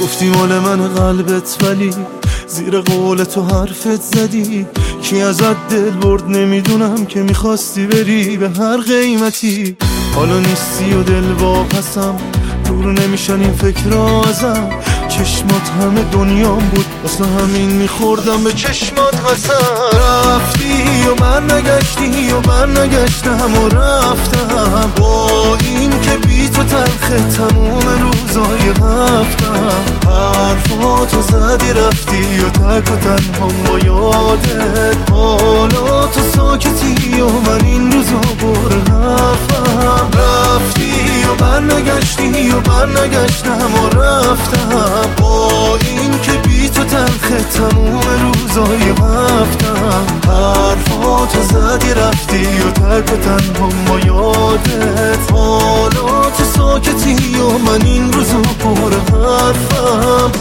گفتی مال من قلبت ولی زیر قول تو حرفت زدی. کی ازت دل برد نمیدونم که میخواستی بری به هر قیمتی. حالا نیستی و دل واپسم، دور نمیشن این فکرها ازم. چشمات همه دنیام بود واسه همین میخوردم به چشمات قسم. رفتی و من نگشتی و من نگشتم و رفتم، با این که بی تو تلخه تموم روزای هفتم. حرفاتو زدی رفتی و تک و تنها با یادت. حالا تو ساکتی و من این روزا بر حرفم. رفتی و من نگشتی و من نگشتم و رفتم، با این که بی تو تلخه تموم روزای هفتم. حرفاتو زدی رفتی و تک و تنها با یادت. حالا تو ساکتی و من این روزا پر حرفم.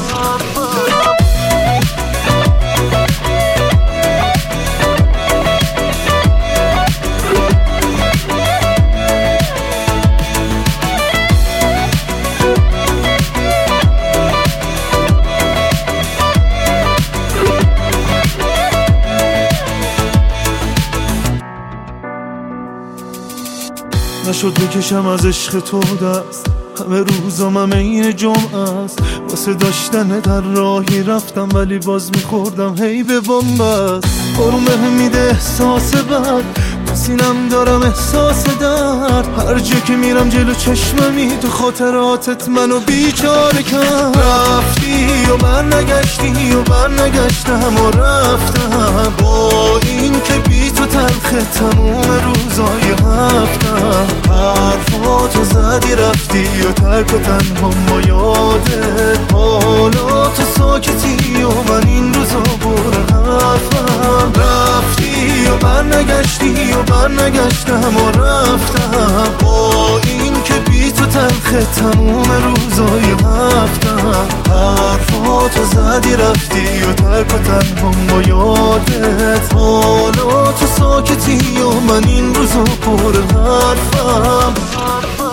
نشد بکشم از عشق تو دست، همه روزام همه این جمعه است. واسه داشتن در راهی رفتم ولی باز میخوردم هی به بنبست. آروم بهم میده احساس بد، تو سینم دارم احساس درد. هر جا که میرم جلو چشممی تو خاطراتت منو بیچاره کرد. رفتی و من نگشتی و من نگشتم و رفتم، با این که بی تو تلخه تموم روزای هفتم. حرفاتو زدی رفتی و تک و تنها با یادت. حالا تو ساکتی و من این روزا بر حرفم. رفتی و من نگشتی و من نگشتم و رفتم، با این که بی تو تلخه تموم روزای هفتم. حرفاتو زدی رفتی و تک و تنها با یادت. حالا تو ساکتی و من این روزا پر حرفم.